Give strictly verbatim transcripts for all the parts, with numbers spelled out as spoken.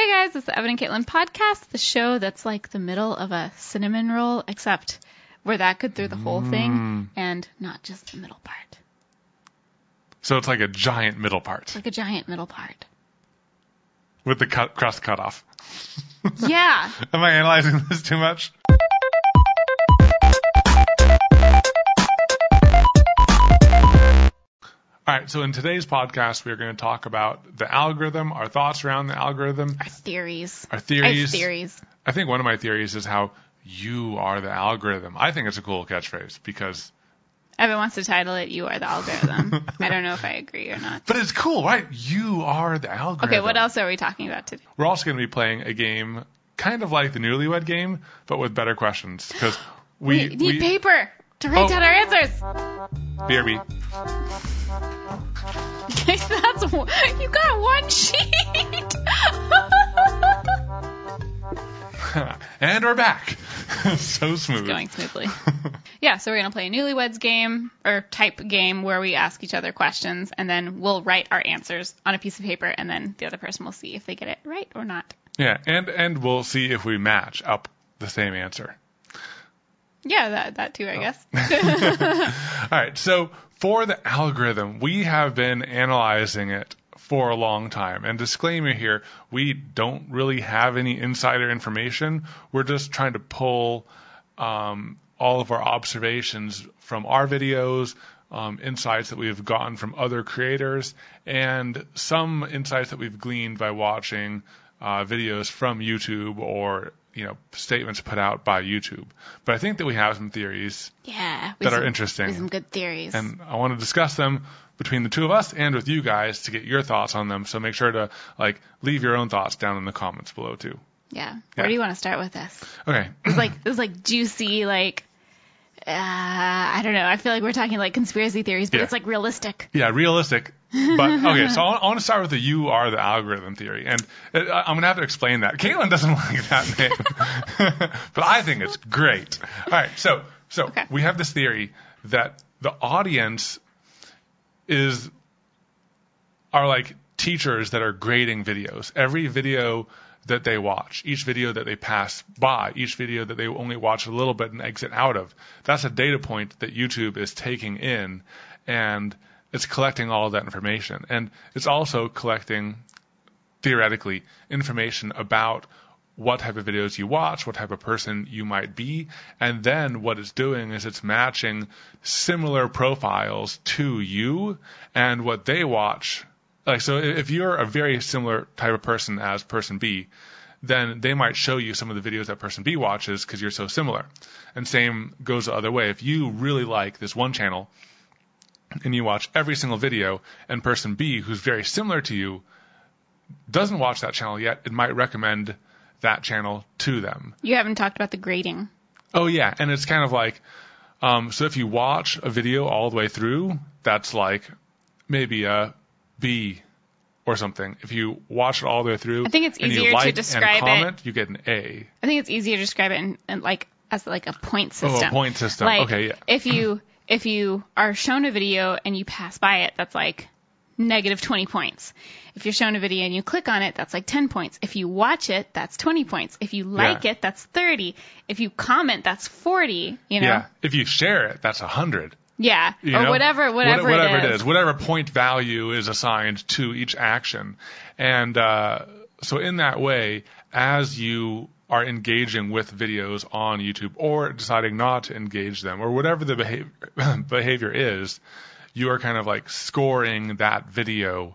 Hey guys, it's the Evan and Caitlin podcast, the show that's like the middle of a cinnamon roll, except we're that good through the whole thing and not just the middle part. So it's like a giant middle part. It's like a giant middle part. With the cut, crust cut off. Yeah. Am I analyzing this too much? All right, so in today's podcast, we're going to talk about the algorithm, our thoughts around the algorithm. Our theories. Our theories. Our theories. I think one of my theories is how you are the algorithm. I think it's a cool catchphrase because... Evan wants to title it, You Are the Algorithm. I don't know if I agree or not. But it's cool, right? You are the algorithm. Okay, what else are we talking about today? We're also going to be playing a game kind of like the Newlywed Game, but with better questions. Because we, we need we, paper to write oh, down our answers. B R B. That's you got one sheet. And we're back. So smooth. It's going smoothly. Yeah, so we're going to play a Newlyweds game, or type game, where we ask each other questions, and then we'll write our answers on a piece of paper, and then the other person will see if they get it right or not. Yeah, and, and we'll see if we match up the same answer. Yeah, that that too, I guess. All right, so for the algorithm, we have been analyzing it for a long time. And disclaimer here, we don't really have any insider information. We're just trying to pull um, all of our observations from our videos, um, insights that we've gotten from other creators, and some insights that we've gleaned by watching uh, videos from YouTube or you know, statements put out by YouTube. But I think that we have some theories yeah, that some, are interesting. Some good theories. And I want to discuss them between the two of us and with you guys to get your thoughts on them. So make sure to like leave your own thoughts down in the comments below too. Yeah. yeah. Where do you want to start with this? Okay. It's like it's like juicy, like uh, I don't know. I feel like we're talking like conspiracy theories, but yeah. it's like realistic. Yeah, realistic. But okay, so I want to start with the "you are the algorithm" theory, and I'm going to have to explain that. Caitlin doesn't like that name, but I think it's great. All right, so so okay. we have this theory that the audience is are like teachers that are grading videos. Every video that they watch, each video that they pass by, each video that they only watch a little bit and exit out of, that's a data point that YouTube is taking in, and it's collecting all of that information. And it's also collecting, theoretically, information about what type of videos you watch, what type of person you might be, and then what it's doing is it's matching similar profiles to you and what they watch. Like, so if you're a very similar type of person as person B, then they might show you some of the videos that person B watches because you're so similar. And same goes the other way. If you really like this one channel and you watch every single video, and person B, who's very similar to you, doesn't watch that channel yet, it might recommend that channel to them. You haven't talked about the grading. Oh, yeah. And it's kind of like, um, so if you watch a video all the way through, that's like maybe a B or something. If you watch it all the way through, I think it's and easier you like to describe and comment, it. you get an A. I think it's easier to describe it in, in like as like a point system. Oh, a point system. Like, okay, yeah. If you if you are shown a video and you pass by it, that's like negative twenty points. If you're shown a video and you click on it, that's like ten points. If you watch it, that's twenty points. If you like yeah. it, that's thirty. If you comment, that's forty, you know? Yeah. If you share it, that's one hundred. Yeah. You or know? whatever whatever, What, whatever it, is. it is. Whatever point value is assigned to each action. And uh, so in that way, as you are engaging with videos on YouTube or deciding not to engage them or whatever the behavior, behavior is, you are kind of like scoring that video,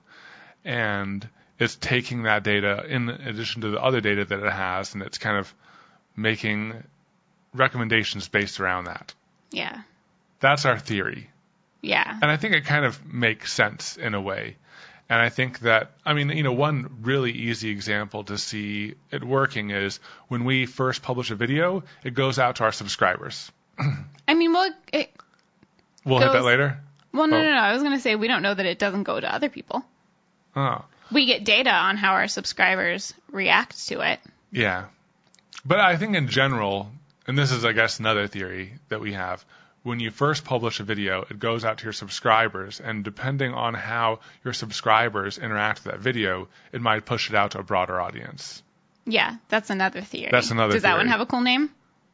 and it's taking that data in addition to the other data that it has, and it's kind of making recommendations based around that. Yeah. That's our theory. Yeah. And I think it kind of makes sense in a way. And I think that, I mean, you know, one really easy example to see it working is when we first publish a video, it goes out to our subscribers. I mean, well, it We'll goes, hit that later? Well, no, oh. no, no. I was going to say we don't know that it doesn't go to other people. Oh. We get data on how our subscribers react to it. Yeah. But I think in general, and this is, I guess, another theory that we have, when you first publish a video, it goes out to your subscribers, and depending on how your subscribers interact with that video, it might push it out to a broader audience. Yeah, that's another theory. That's another Does that theory. one have a cool name?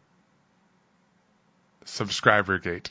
Subscribergate.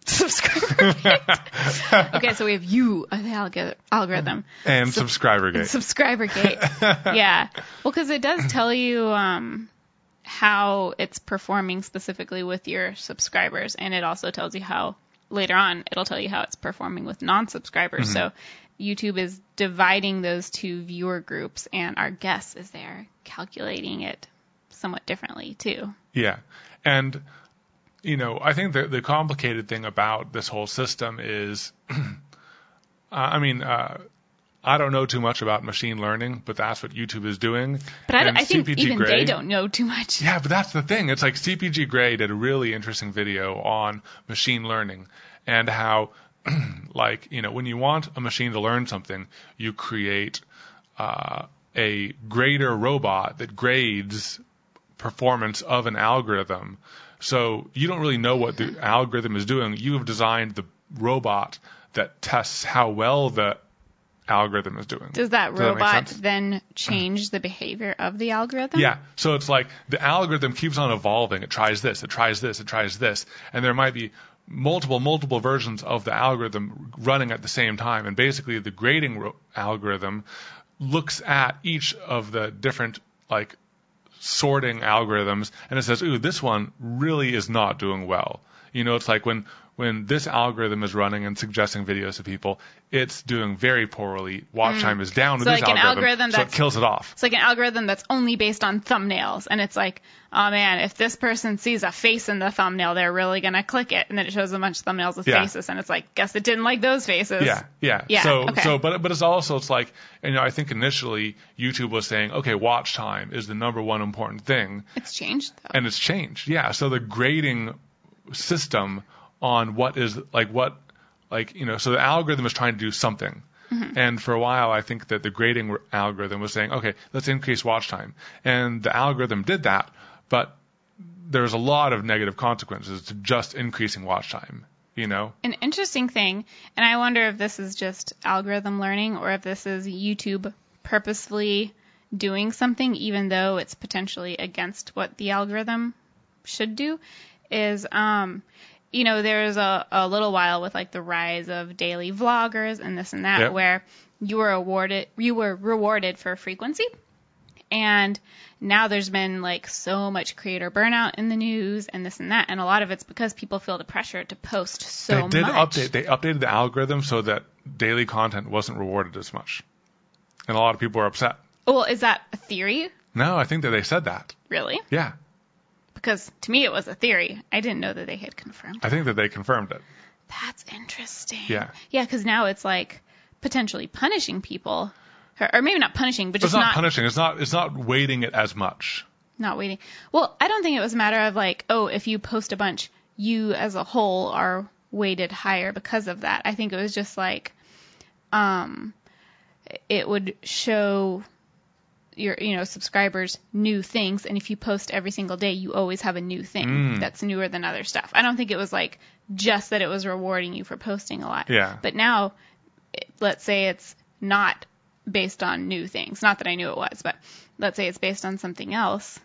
Subscribergate. Okay, so we have you, uh, the alg- algorithm. And Sub- Subscribergate. Subscribergate. Yeah. Well, because it does tell you um, how it's performing specifically with your subscribers, and it also tells you how, later on, it'll tell you how it's performing with non-subscribers. Mm-hmm. So YouTube is dividing those two viewer groups, and our guess is they're calculating it somewhat differently, too. Yeah. And, you know, I think the, the complicated thing about this whole system is, uh, I mean, uh, I don't know too much about machine learning, but that's what YouTube is doing. But I, And I think C P G even Grey, they don't know too much. Yeah, but that's the thing. It's like C P G Grey did a really interesting video on machine learning and how, like, you know, when you want a machine to learn something, you create uh, a grader robot that grades performance of an algorithm. So you don't really know what the algorithm is doing. You have designed the robot that tests how well the algorithm is doing. Does that Does that make robot sense? then change the behavior of the algorithm? Yeah. So it's like the algorithm keeps on evolving. It tries this, it tries this, it tries this. And there might be multiple, multiple versions of the algorithm running at the same time. And basically the grading ro- algorithm looks at each of the different, like, sorting algorithms, and it says, ooh, this one really is not doing well. You know, it's like when when this algorithm is running and suggesting videos to people, it's doing very poorly. Watch mm. time is down with so this like algorithm, an algorithm so it that's, kills it off. It's like an algorithm that's only based on thumbnails, and it's like, oh man, if this person sees a face in the thumbnail, they're really going to click it, and then it shows a bunch of thumbnails with yeah. faces, and it's like, guess it didn't like those faces. Yeah, yeah. yeah so, okay. so, but but it's also it's like, you know, I think initially YouTube was saying, okay, watch time is the number one important thing. It's changed though. And it's changed, yeah. So the grading system on what is like what like you know so the algorithm is trying to do something, mm-hmm. and for a while I think that the grading algorithm was saying, okay, let's increase watch time, and the algorithm did that, but there's a lot of negative consequences to just increasing watch time, you know. An interesting thing, and I wonder if this is just algorithm learning or if this is YouTube purposefully doing something even though it's potentially against what the algorithm should do, is um you know, there was a, a little while with like the rise of daily vloggers and this and that, yep. where you were awarded, you were rewarded for frequency, and now there's been like so much creator burnout in the news and this and that, and a lot of it's because people feel the pressure to post so much. They did much. update. They updated the algorithm so that daily content wasn't rewarded as much, and a lot of people were upset. Well, is that a theory? No, I think that they said that. Really? Yeah. Because to me it was a theory. I didn't know that they had confirmed it. I think that they confirmed it. That's interesting. Yeah. Yeah, because now it's like potentially punishing people, or, or maybe not punishing, but It's just not, not punishing. It's not. It's not weighting it as much. Not waiting. Well, I don't think it was a matter of like, oh, if you post a bunch, you as a whole are weighted higher because of that. I think it was just like, um, it would show your, you know, subscribers new things, and if you post every single day, you always have a new thing mm. that's newer than other stuff. I don't think it was like just that it was rewarding you for posting a lot. Yeah. But now, let's say it's not based on new things. Not that I knew it was, but let's say it's based on something else,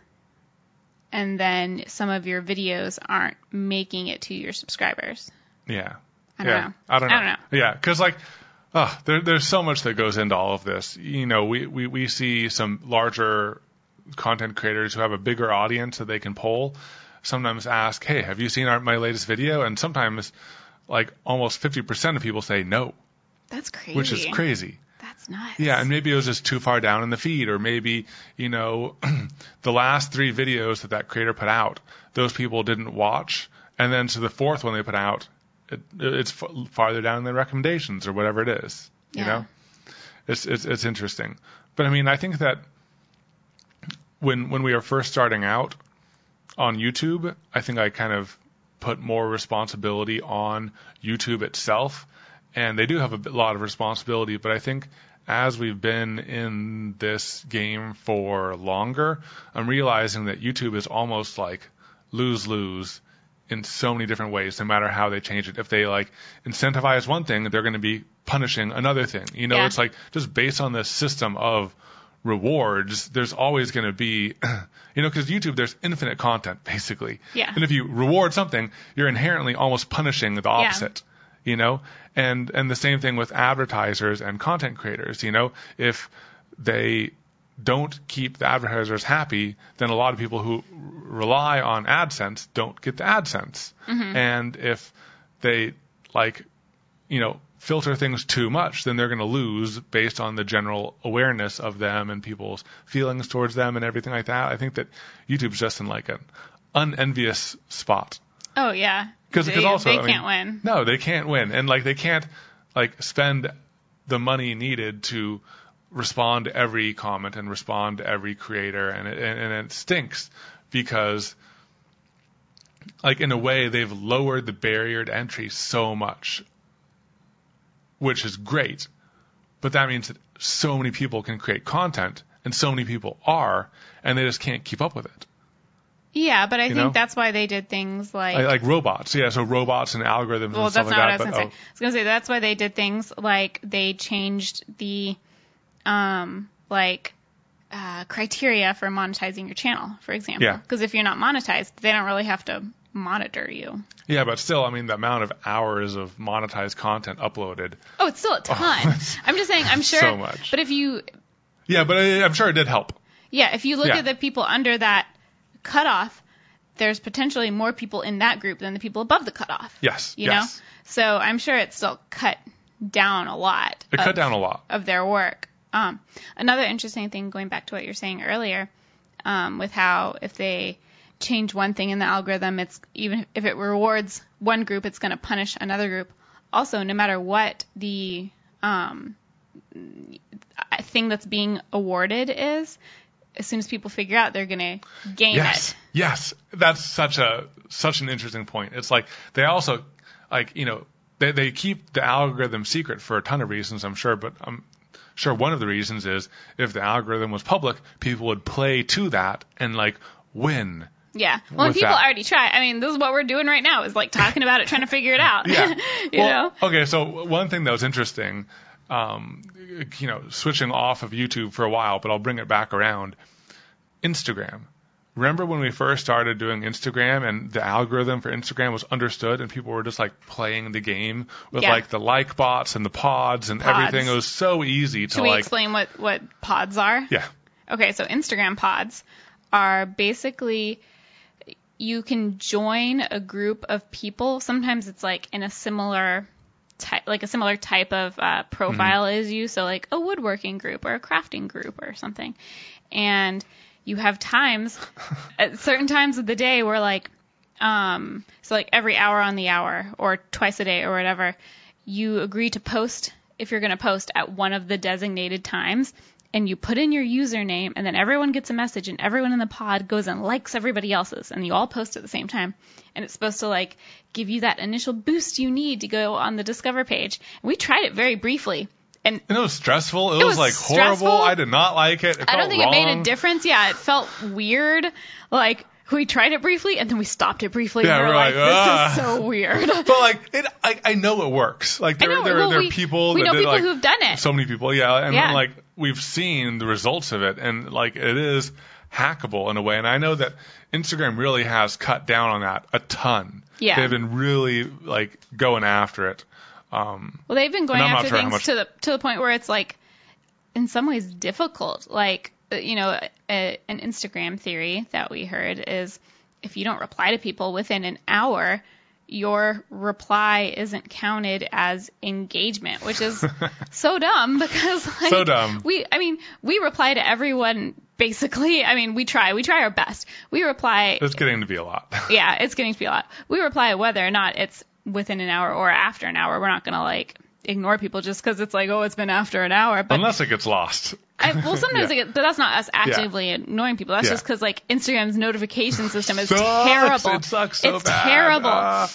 and then some of your videos aren't making it to your subscribers. Yeah. I don't yeah. know. I don't know. I don't know. Yeah, because like, oh, there, there's so much that goes into all of this. You know, we, we, we see some larger content creators who have a bigger audience that they can poll. Sometimes ask, hey, have you seen our, my latest video? And sometimes, like, almost fifty percent of people say no. That's crazy. Which is crazy. That's nuts. Yeah, and maybe it was just too far down in the feed, or maybe, you know, the last three videos that that creator put out, those people didn't watch, and then to the fourth one they put out, it, it's f- farther down in the recommendations or whatever it is. You yeah. know, it's it's it's interesting. But I mean, I think that when when we were first starting out on YouTube, I think I kind of put more responsibility on YouTube itself. And they do have a lot of responsibility, but I think as we've been in this game for longer, I'm realizing that YouTube is almost like lose-lose in so many different ways, no matter how they change it. If they like incentivize one thing, they're going to be punishing another thing. You know, Yeah. it's like just based on this system of rewards, there's always going to be, you know, because YouTube, there's infinite content, basically. Yeah. And if you reward something, you're inherently almost punishing the opposite, you know? And, and the same thing with advertisers and content creators, you know? If they don't keep the advertisers happy, then a lot of people who rely on AdSense don't get the AdSense. Mm-hmm. And if they, like, you know, filter things too much, then they're going to lose based on the general awareness of them and people's feelings towards them and everything like that. I think that YouTube's just in like an unenvious spot. Oh, yeah. Because they, also, they I mean, can't win. No, they can't win. And like they can't like spend the money needed to respond to every comment and respond to every creator. And it, and, and it stinks because like in a way they've lowered the barrier to entry so much, which is great. But that means that so many people can create content and so many people are, and they just can't keep up with it. Yeah, but I You think know? that's why they did things like... Like, like robots. Yeah, so robots and algorithms well, and stuff that's like not that. what I was but, going to say. oh, I was going to say that's why they did things like they changed the, um, like, uh, criteria for monetizing your channel, for example. Yeah. Because if you're not monetized, they don't really have to monitor you. Yeah, but still, I mean, the amount of hours of monetized content uploaded. Oh, it's still a ton. I'm just saying, I'm sure. So much. But if you, Yeah, but I, I'm sure it did help. yeah, if you look Yeah. at the people under that cutoff, there's potentially more people in that group than the people above the cutoff. Yes. You yes. know? So I'm sure it still cut down a lot. It of, cut down a lot. of their work. Um, another interesting thing, going back to what you were saying earlier, um, with how if they change one thing in the algorithm, it's even if it rewards one group, it's going to punish another group. Also, no matter what the um, thing that's being awarded is, as soon as people figure out, they're going to game Yes. it. Yes. That's such a such an interesting point. It's like they also like, you know, they they keep the algorithm secret for a ton of reasons, I'm sure, but I'm sure one of the reasons is if the algorithm was public, people would play to that and like win. Yeah. Well, and With people that. already try. I mean, this is what we're doing right now is like talking about it, trying to figure it out. Yeah. you well, know? Okay, so one thing that was interesting, um, you know, switching off of YouTube for a while, but I'll bring it back around. Instagram. Remember when we first started doing Instagram and the algorithm for Instagram was understood and people were just like playing the game with Yeah. like the like bots and the pods and Pods. everything? It was so easy to Should we like. explain what, what pods are? Yeah. Okay, so Instagram pods are basically you can join a group of people. Sometimes it's like in a similar type, like a similar type of uh, profile Mm-hmm. as you. So like a woodworking group or a crafting group or something. And you have times, at certain times of the day where like, um, so like every hour on the hour or twice a day or whatever, you agree to post if you're going to post at one of the designated times. And you put in your username, and then everyone gets a message, and everyone in the pod goes and likes everybody else's, and you all post at the same time. And it's supposed to, like, give you that initial boost you need to go on the Discover page. And we tried it very briefly. And And it was stressful. It, It was, was like horrible. stressful. I did not like it. It I don't felt think wrong. it made a difference. Yeah, it felt weird. Like, we tried it briefly, and then we stopped it briefly. Yeah, and we were we're like, like, this "Ah." is so weird. But like it, I, I know it works. Like there, I know. there, Well, there we- are people. we that know did, people like, who've done it. So many people, yeah, and Yeah. like we've seen the results of it, and like it is hackable in a way. And I know that Instagram really has cut down on that a ton. Yeah. They've been really like going after it. Um, Well, they've been going And I'm not after sure how things much- to the to the point where it's like, in some ways, difficult. Like, uh, you know, a, an Instagram theory that we heard is if you don't reply to people within an hour, your reply isn't counted as engagement, which is so dumb because like, So dumb. we, I mean, we reply to everyone basically. I mean, we try, we try our best. We reply. it's getting to be a lot. Yeah, it's getting to be a lot. We reply whether or not it's within an hour or after an hour. We're not going to like ignore people just because it's like, oh, it's been after an hour. But Unless it gets lost. I, well, sometimes Yeah. it get, but that's not us actively annoying people. That's Yeah. just because like Instagram's notification system is Sucks. terrible. It sucks so it's bad. terrible.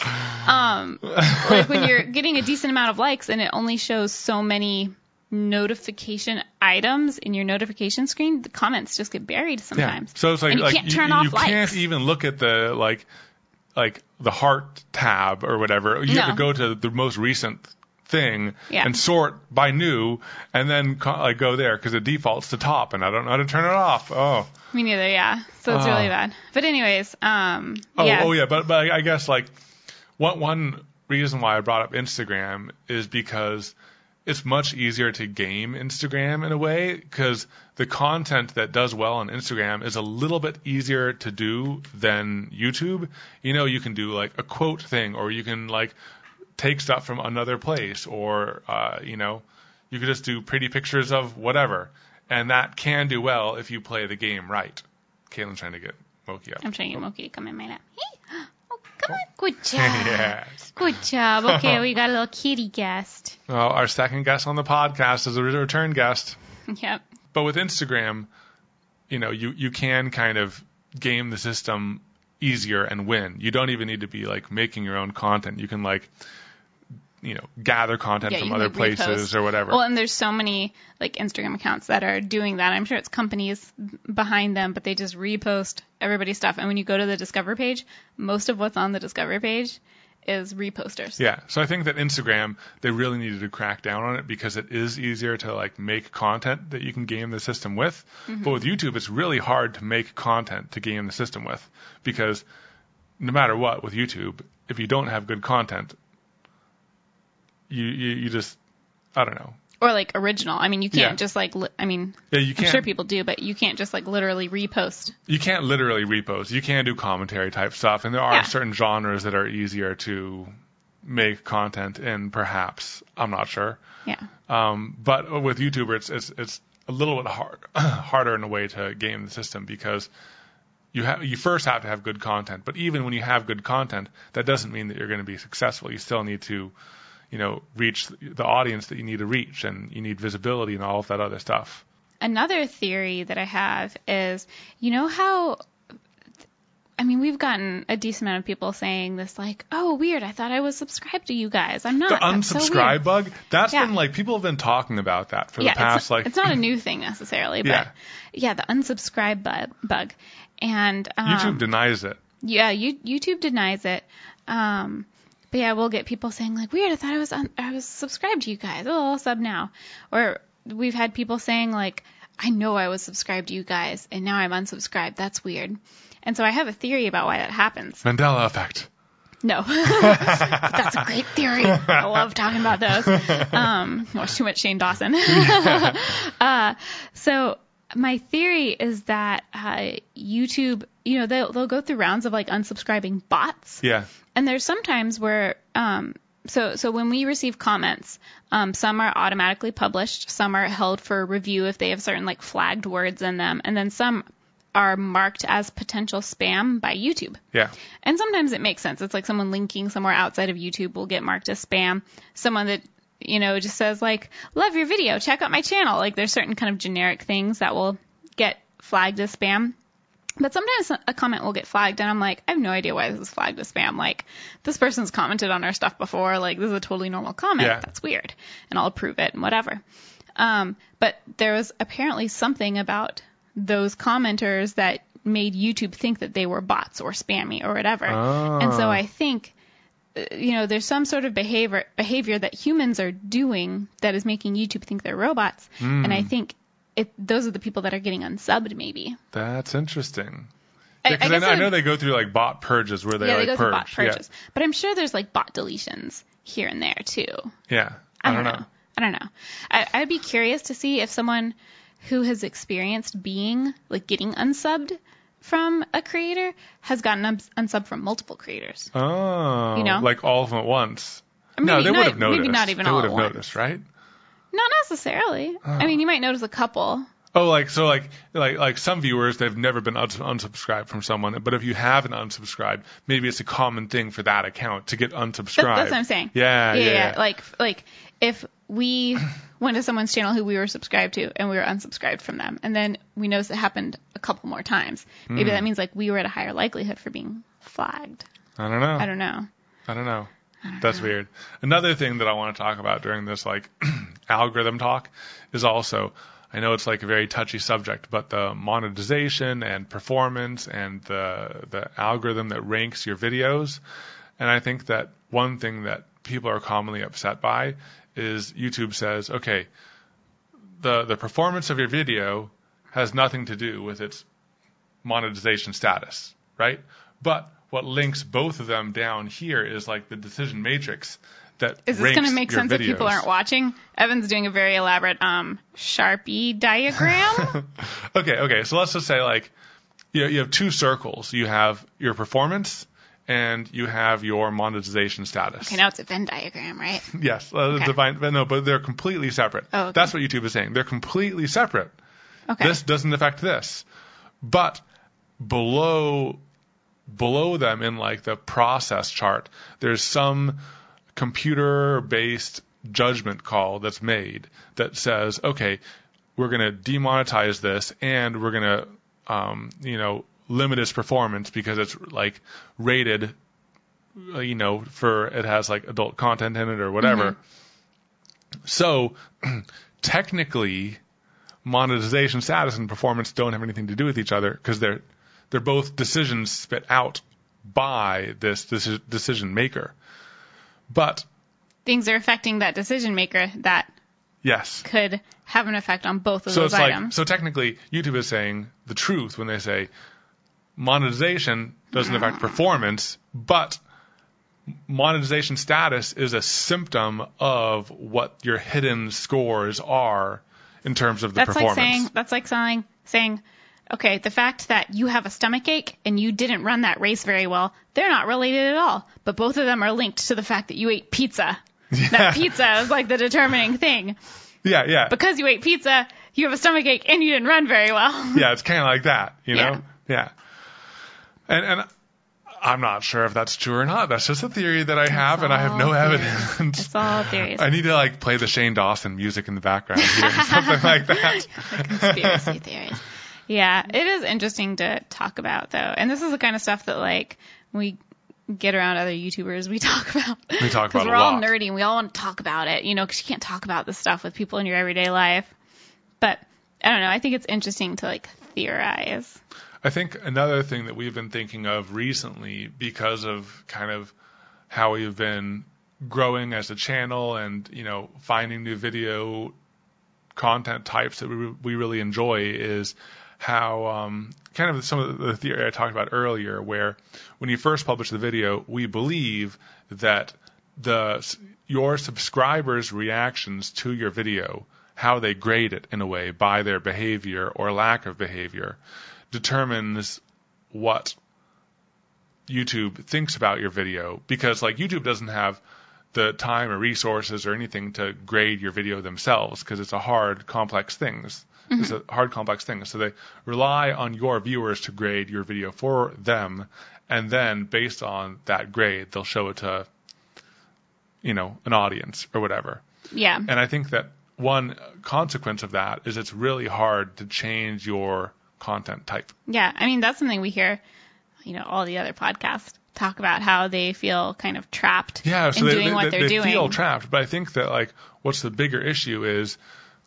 Ah. Um, like when you're getting a decent amount of likes and it only shows so many notification items in your notification screen, the comments just get buried sometimes. Yeah. So it's like, and you like can't you, turn you off likes. can't even look at the like like the heart tab or whatever. You No. have to go to the most recent thing Yeah. and sort by new, and then co- like go there because it defaults to top, and I don't know how to turn it off. Oh. Me neither. Yeah. So it's Oh. really bad. But anyways, um, Oh, yeah. oh yeah, but but I guess like one one reason why I brought up Instagram is because it's much easier to game Instagram in a way, because the content that does well on Instagram is a little bit easier to do than YouTube. You know, you can do like a quote thing, or you can like take stuff from another place, or uh, you know, you could just do pretty pictures of whatever, and that can do well if you play the game right. Caitlin's trying to get Moki up. I'm trying to get Moki to come in my lap. Hey, oh, come on. Good job. Yes. Good job. Okay, we got a little kitty guest. Well, our second guest on the podcast is a return guest. Yep. But with Instagram, you know, you, you can kind of game the system easier and win. You don't even need to be like making your own content. You can like, you know, gather content Yeah, from you other can, like, places repost. or whatever. Well, and there's so many like Instagram accounts that are doing that. I'm sure it's companies behind them, but they just repost everybody's stuff. And when you go to the Discover page, most of what's on the Discover page is reposters. Yeah, so I think that Instagram, they really needed to crack down on it because it is easier to like make content that you can game the system with. Mm-hmm. But with YouTube, it's really hard to make content to game the system with, because no matter what with YouTube, if you don't have good content, you you, you just, I don't know. Or like original. I mean, you can't Yeah. just like, li- I mean, Yeah, you I'm can't. sure people do, but you can't just like literally repost. You can't literally repost. You can do commentary type stuff, and there are Yeah. certain genres that are easier to make content in. Perhaps, I'm not sure. Yeah. Um, but with YouTuber, it's it's it's a little bit hard, harder in a way to game the system, because you have you first have to have good content. But even when you have good content, that doesn't mean that you're going to be successful. You still need to, you know, reach the audience that you need to reach, and you need visibility and all of that other stuff. Another theory that I have is, you know how, I mean, we've gotten a decent amount of people saying this, like, oh, weird, I thought I was subscribed to you guys. I'm not. The That's so unsubscribe weird. bug, that's Yeah. been like, people have been talking about that for yeah, the past it's, like it's not a new thing necessarily, but Yeah. yeah, the unsubscribe bu- bug. And um, YouTube denies it. Yeah, you, YouTube denies it. Um, but yeah, we'll get people saying like, "Weird, I thought I was un- I was subscribed to you guys. Oh, I'll sub now." Or we've had people saying like, "I know I was subscribed to you guys, and now I'm unsubscribed. That's weird." And so I have a theory about why that happens. Mandela effect. No, but that's a great theory. I love talking about those. Um, watch too much Shane Dawson. uh, so my theory is that uh, YouTube, you know, they'll they'll go through rounds of like unsubscribing bots. Yeah. And there's some times where, um, so so when we receive comments, um, some are automatically published, some are held for review if they have certain like flagged words in them, and then some are marked as potential spam by YouTube. Yeah. And sometimes it makes sense. It's like someone linking somewhere outside of YouTube will get marked as spam. Someone that, you know, just says like, love your video, check out my channel. Like there's certain kind of generic things that will get flagged as spam. But sometimes a comment will get flagged and I'm like, I have no idea why this is flagged as spam. Like this person's commented on our stuff before. Like this is a totally normal comment. Yeah. That's weird. And I'll approve it and whatever. Um, but there was apparently something about those commenters that made YouTube think that they were bots or spammy or whatever. Oh. And so I think, uh, you know, there's some sort of behavior behavior that humans are doing that is making YouTube think they're robots. Mm. And I think it, those are the people that are getting unsubbed maybe. That's interesting. I- Yeah, 'cause I I, guess know, I I know would- they go through like bot purges where they yeah, like they go purge. through bot purges. But I'm sure there's like bot deletions here and there too. Yeah. Yeah. I, I don't don't know. know. I don't know. I, I'd be curious to see if someone who has experienced being, like, getting unsubbed from a creator has gotten uns- unsubbed from multiple creators. Oh. You know? Like all of them at once. Or no, maybe they not- would have noticed. Maybe not even they all would at have once. noticed, right? Not necessarily. I mean, you might notice a couple. Oh, like so, like like like some viewers, they've never been uns- unsubscribed from someone. But if you haven't unsubscribed, maybe it's a common thing for that account to get unsubscribed. That's, that's what I'm saying. Yeah, yeah, yeah. Like, like if we went to someone's channel who we were subscribed to and we were unsubscribed from them, and then we noticed it happened a couple more times, maybe Hmm. that means like we were at a higher likelihood for being flagged. I don't know. I don't know. I don't know. That's weird. Another thing that I want to talk about during this like algorithm talk is also, I know it's like a very touchy subject, but the monetization and performance and the the algorithm that ranks your videos. And I think that one thing that people are commonly upset by is YouTube says, okay, the the performance of your video has nothing to do with its monetization status, right? But what links both of them down here is like the decision matrix that Is this going to make sense videos. If people aren't watching? Evan's doing a very elaborate um, Sharpie diagram. okay, okay. So let's just say like you, you have two circles. You have your performance and you have your monetization status. Okay, now it's a Venn diagram, right? yes. Uh, okay. Divine, no, but they're completely separate. Oh, okay. That's what YouTube is saying. They're completely separate. Okay. This doesn't affect this. But below below them in like the process chart, there's some computer-based judgment call that's made that says, okay, we're going to demonetize this and we're going to, um, you know, limit its performance because it's like rated, you know, for it has like adult content in it or whatever. Mm-hmm. So technically, monetization status and performance don't have anything to do with each other because they're they're both decisions spit out by this, this decision maker. But things are affecting that decision maker that yes could have an effect on both of so those it's items. Like, so technically, YouTube is saying the truth when they say monetization doesn't affect performance, but monetization status is a symptom of what your hidden scores are in terms of the that's performance. Like saying, that's like saying, saying, okay, the fact that you have a stomach ache and you didn't run that race very well, they're not related at all. But both of them are linked to the fact that you ate pizza. Yeah. That pizza is like the determining thing. Yeah, yeah. Because you ate pizza, you have a stomach ache and you didn't run very well. Yeah, it's kind of like that, you know? Yeah. Yeah. And and I'm not sure if that's true or not. That's just a theory that I have, it's and I have no theories. evidence. It's all theories. I need to like play the Shane Dawson music in the background here, something like that. The conspiracy theories. Yeah, it is interesting to talk about, though. And this is the kind of stuff that, like, we get around other YouTubers, we talk about. We talk about it a lot. Because we're all nerdy and we all want to talk about it, you know, because you can't talk about this stuff with people in your everyday life. But, I don't know, I think it's interesting to, like, theorize. I think another thing that we've been thinking of recently because of kind of how we've been growing as a channel and, you know, finding new video content types that we, we really enjoy is how um, kind of some of the theory I talked about earlier, where when you first publish the video, we believe that the your subscribers' reactions to your video, how they grade it in a way by their behavior or lack of behavior, determines what YouTube thinks about your video. Because like YouTube doesn't have the time or resources or anything to grade your video themselves because it's a hard, complex thing. Mm-hmm. It's a hard, complex thing. So they rely on your viewers to grade your video for them, and then based on that grade, they'll show it to, you know, an audience or whatever. Yeah. And I think that one consequence of that is it's really hard to change your content type. Yeah, I mean, that's something we hear, you know, all the other podcasts talk about how they feel kind of trapped yeah, so in they, doing they, what they, they're they doing. They feel trapped, but I think that, like, what's the bigger issue is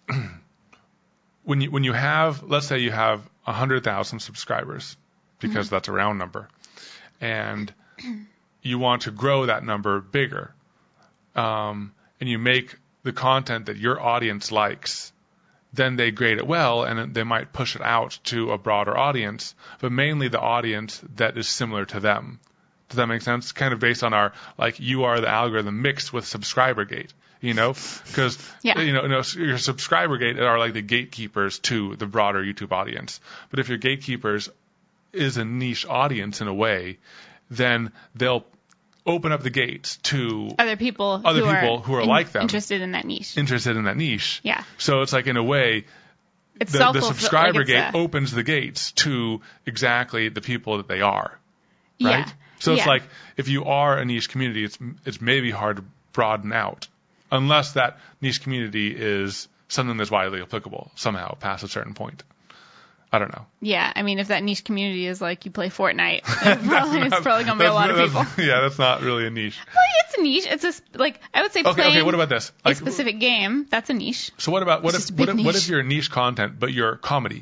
when you when you have, let's say you have one hundred thousand subscribers, because mm-hmm. that's a round number, and you want to grow that number bigger, um, and you make the content that your audience likes, then they grade it well, and they might push it out to a broader audience, but mainly the audience that is similar to them. Does that make sense? Kind of based on our, like, you are the algorithm mixed with subscriber gate, you know? Because, yeah. you know, you know, your subscriber gate are like the gatekeepers to the broader YouTube audience. But if your gatekeepers is a niche audience in a way, then they'll open up the gates to other people, other who people are who are in, like them. Interested in that niche. Interested in that niche. Yeah. So it's like, in a way, it's the, the subscriber like gate a... opens the gates to exactly the people that they are. Right? Yeah. So it's yeah. like, if you are a niche community, it's it's maybe hard to broaden out, unless that niche community is something that's widely applicable somehow past a certain point. I don't know. Yeah, I mean, if that niche community is like you play Fortnite, it's probably, it's probably going to be a lot of people. Yeah, that's not really a niche. Well, it's a niche. It's a, sp- like, I would say Okay, playing okay, what about this? a Like, specific game, that's a niche. so what about, what It's if, just a big what if, what niche. if you're niche content, but you're comedy?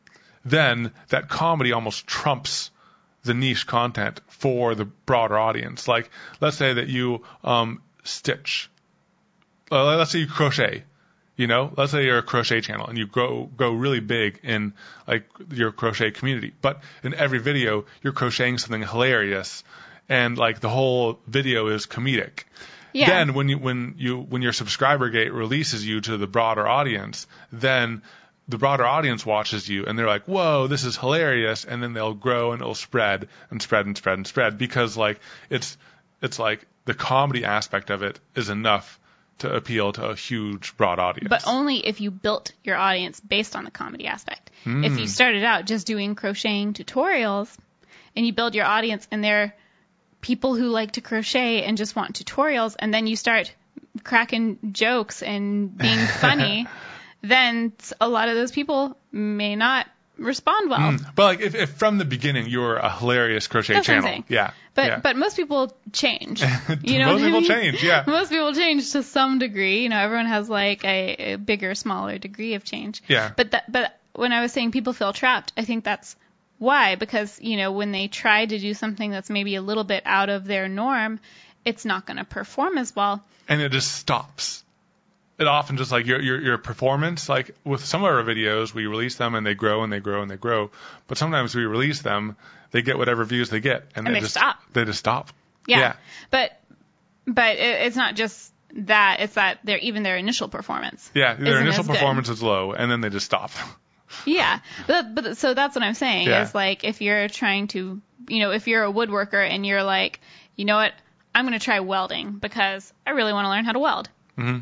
Then that comedy almost trumps the niche content for the broader audience. Like, let's say that you um, stitch. Uh, let's say you crochet. You know, let's say you're a crochet channel and you grow grow really big in like your crochet community. But in every video, you're crocheting something hilarious, and like the whole video is comedic. Yeah. Then when you when you when your subscriber gate releases you to the broader audience, then the broader audience watches you and they're like, whoa, this is hilarious, and then they'll grow and it'll spread and spread and spread and spread because like it's it's like the comedy aspect of it is enough to appeal to a huge, broad audience. But only if you built your audience based on the comedy aspect. Mm. If you started out just doing crocheting tutorials and you build your audience and they're people who like to crochet and just want tutorials, and then you start cracking jokes and being funny, then a lot of those people may not respond well. Mm. But like if, if from the beginning you were a hilarious crochet That's what I'm channel. saying. Yeah. But yeah. but most people change. You know Most what I people mean? change, yeah. Most people change to some degree. You know, everyone has like a, a bigger, smaller degree of change. Yeah. But that but when I was saying people feel trapped, I think that's why, because, you know, when they try to do something that's maybe a little bit out of their norm, it's not going to perform as well. And it just stops. It often just like your, your your performance, like with some of our videos, we release them and they grow and they grow and they grow. But sometimes we release them, they get whatever views they get, and, And they, they just stop. They just stop. Yeah. Yeah. But but it, it's not just that, it's that their even their initial performance. Yeah, their isn't initial as good. performance is low, and then they just stop. Yeah, but but so that's what I'm saying Yeah. is like if you're trying to, you know, if you're a woodworker and you're like, you know what, I'm going to try welding because I really want to learn how to weld. Mm-hmm.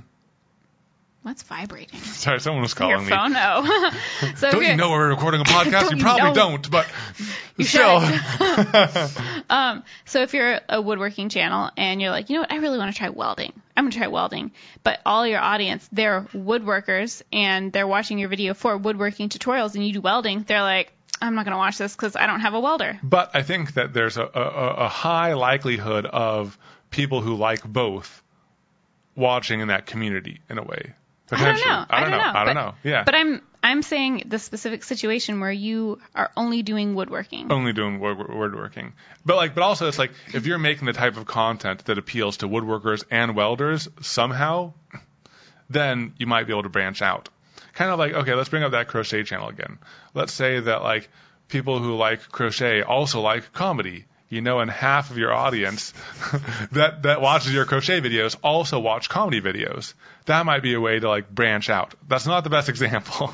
What's vibrating? Sorry, someone was calling Your me. phone? No. So Don't if you you're- know we're recording a podcast? Don't you you probably know? don't, but You still. um, so if you're a woodworking channel and you're like, you know what, I really want to try welding. I'm going to try welding. But all your audience, they're woodworkers and they're watching your video for woodworking tutorials and you do welding. They're like, I'm not going to watch this because I don't have a welder. But I think that there's a, a, a high likelihood of people who like both watching in that community in a way. I don't Potentially. know. I don't know. I don't but, know. Yeah. But I'm I'm saying the specific situation where you are only doing woodworking. Only doing wood, woodworking. But like, but also it's like if you're making the type of content that appeals to woodworkers and welders somehow, then you might be able to branch out. Kind of like, okay, let's bring up that crochet channel again. Let's say that like people who like crochet also like comedy. You know, and half of your audience that, that watches your crochet videos also watch comedy videos. That might be a way to like branch out. That's not the best example.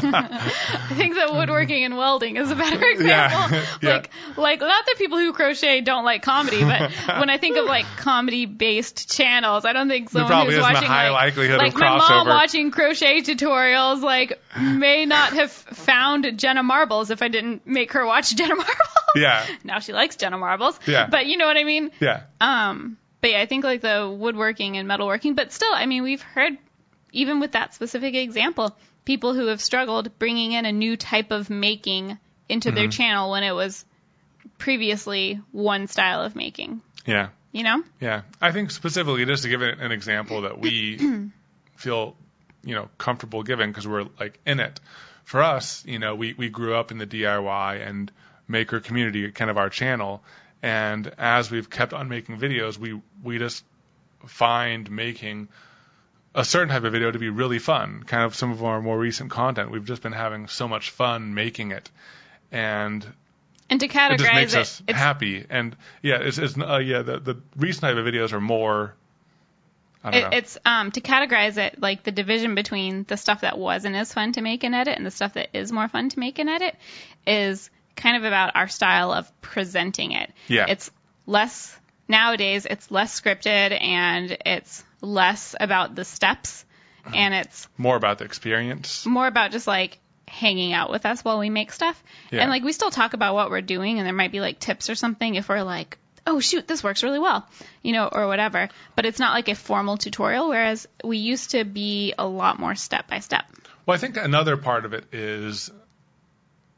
I think that woodworking and welding is a better example. Yeah. Yeah. Like, like not that people who crochet don't like comedy, but when I think of like comedy-based channels, I don't think someone probably who's isn't a watching high like, likelihood like of my mom crossover. watching crochet tutorials, like may not have found Jenna Marbles if I didn't make her watch Jenna Marbles. Yeah. Now she likes Jenna Marbles. Yeah. But you know what I mean? Yeah. Um, but yeah, I think like the woodworking and metalworking, but still, I mean, we've heard, even with that specific example, people who have struggled bringing in a new type of making into Mm-hmm. their channel when it was previously one style of making, Yeah. you know? Yeah. I think specifically, just to give it an example that we feel, you know, comfortable giving because we're like in it. For us, you know, we, we grew up in the D I Y and maker community, kind of our channel. And as we've kept on making videos, we, we just find making a certain type of video to be really fun. Kind of some of our more recent content, we've just been having so much fun making it. And And to it just categorize makes it, us it's, happy. And yeah, it's, it's uh, yeah, the, the recent type of videos are more, I don't it, know. it's um to categorize it, like the division between the stuff that wasn't as fun to make and edit and the stuff that is more fun to make and edit is kind of about our style of presenting it. Yeah. It's less, nowadays, it's less scripted and it's less about the steps and it's More about the experience. more about just like hanging out with us while we make stuff. Yeah. And like we still talk about what we're doing and there might be like tips or something if we're like, oh shoot, this works really well, you know, or whatever. But it's not like a formal tutorial, whereas we used to be a lot more step by step. Well, I think another part of it is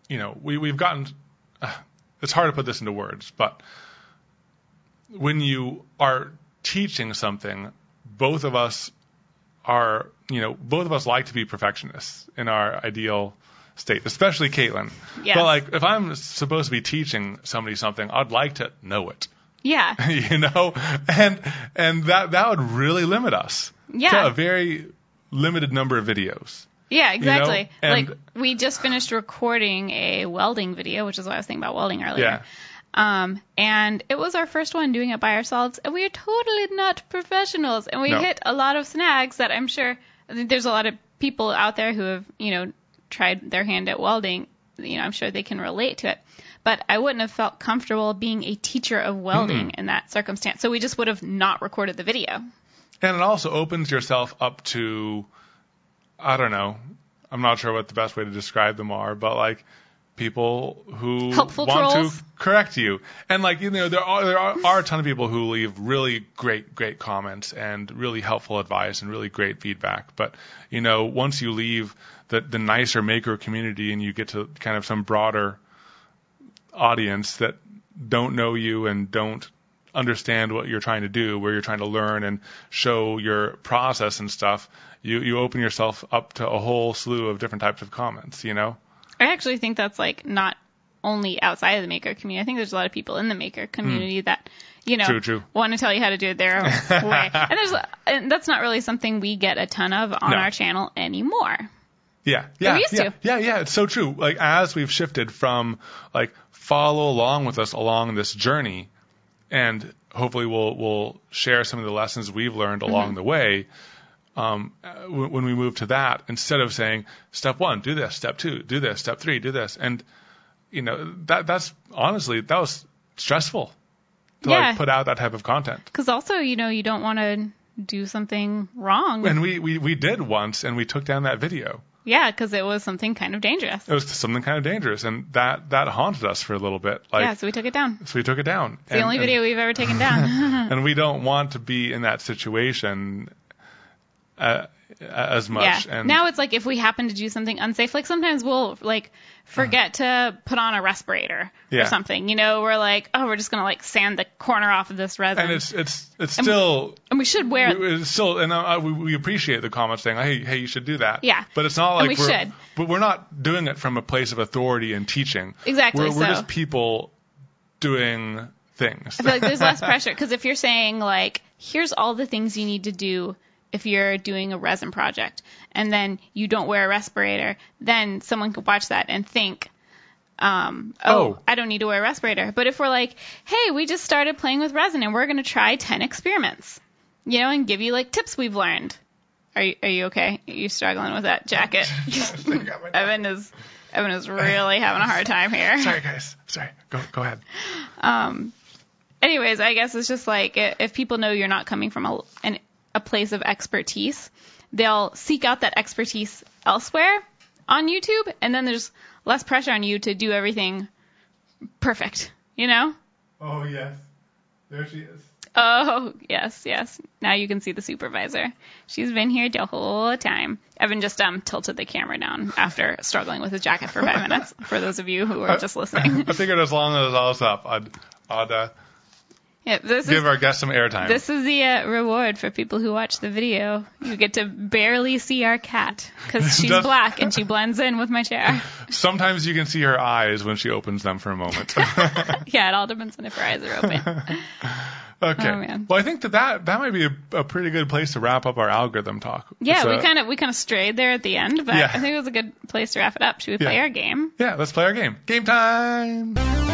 you know, we, we've gotten, uh, it's hard to put this into words, but when you are teaching something, both of us are, you know, both of us like to be perfectionists in our ideal state, especially Caitlin. Yes. But like, if I'm supposed to be teaching somebody something, I'd like to know it. Yeah. You know, and and that that would really limit us Yeah. to a very limited number of videos. Yeah, exactly. You know? And- Like, we just finished recording a welding video, which is why I was thinking about welding earlier. Yeah. Um, and it was our first one doing it by ourselves, and we are totally not professionals, and we No. hit a lot of snags that I'm sure I think there's a lot of people out there who have, you know, tried their hand at welding. You know, I'm sure they can relate to it. But I wouldn't have felt comfortable being a teacher of welding Mm-mm. in that circumstance. So we just would have not recorded the video. And it also opens yourself up to, I don't know, I'm not sure what the best way to describe them are, but like people who Helpful want trolls. to correct you. And like, you know, there are, there are, are a ton of people who leave really great, great comments and really helpful advice and really great feedback. But, you know, once you leave the, the nicer maker community and you get to kind of some broader audience that don't know you and don't understand what you're trying to do, where you're trying to learn and show your process and stuff, you, you open yourself up to a whole slew of different types of comments, you know? I actually think that's like not only outside of the maker community. I think there's a lot of people in the maker community mm. that, you know, true, true. want to tell you how to do it their own way. And there's, and that's not really something we get a ton of on no. our channel anymore. Yeah, yeah, we used yeah, to. yeah, yeah. It's so true. Like as we've shifted from like follow along with us along this journey, and hopefully we'll we'll share some of the lessons we've learned along mm-hmm. the way. Um, when we move to that, instead of saying step one, do this, step two, do this, step three, do this, and you know that that's honestly that was stressful to yeah. like put out that type of content. Because also, you know, you don't want to do something wrong. And we, we we did once, and we took down that video. Yeah, because it was something kind of dangerous. It was something kind of dangerous, and that, that haunted us for a little bit. Like, yeah, so we took it down. So we took it down. It's the only and, video we've ever taken down. And we don't want to be in that situation uh, as much. Yeah. And now it's like if we happen to do something unsafe, like sometimes we'll like forget to put on a respirator yeah. or something. You know, we're like, oh, we're just gonna like sand the corner off of this resin. And it's it's it's and still. We, and we should wear. We, it's still, and uh, we, we appreciate the comments saying, hey, hey, you should do that. Yeah. But it's not like and we we're. should. But we're not doing it from a place of authority and teaching. Exactly. We're, so. we're just people doing things. I feel like there's less pressure because if you're saying like, here's all the things you need to do if you're doing a resin project, and then you don't wear a respirator, then someone could watch that and think, um, oh, oh, I don't need to wear a respirator. But if we're like, hey, we just started playing with resin and we're going to try ten experiments, you know, and give you like tips we've learned. Are you, are you okay? Are you struggling with that jacket? Evan is, Evan is really having a hard time here. Sorry, guys. Sorry. Go, go ahead. Um, anyways, I guess it's just like if people know you're not coming from a, an a place of expertise, they'll seek out that expertise elsewhere on YouTube, and then there's less pressure on you to do everything perfect, you know? Oh, yes. There she is. Oh, yes, yes. Now you can see the supervisor. She's been here the whole time. Evan just um tilted the camera down after struggling with his jacket for five minutes, for those of you who are just listening. I figured as long as I was up, I'd, I'd uh, Yeah, this give is, our guests some airtime. This is the uh, reward for people who watch the video. You get to barely see our cat because she's Does- black and she blends in with my chair. Sometimes you can see her eyes when she opens them for a moment. Yeah, it all depends on if her eyes are open. Okay. Oh, man. Well, I think that that, that might be a, a pretty good place to wrap up our algorithm talk. Yeah, It's, we uh, kind of we kind of strayed there at the end, but Yeah. I think it was a good place to wrap it up. Should we play Yeah. our game? Yeah, let's play our game. Game time!